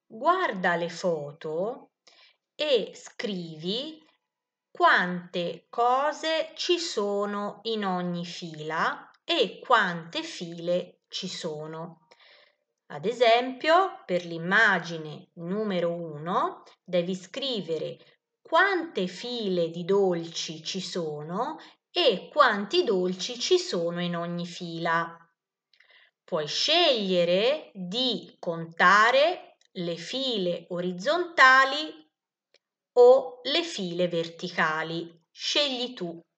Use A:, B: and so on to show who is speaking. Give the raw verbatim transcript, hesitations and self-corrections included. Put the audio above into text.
A: Guarda le foto e scrivi quante cose ci sono in ogni fila e quante file ci sono. Ad esempio, per l'immagine numero uno, devi scrivere quante file di dolci ci sono e quanti dolci ci sono in ogni fila. Puoi scegliere di contare le file orizzontali o le file verticali. Scegli tu.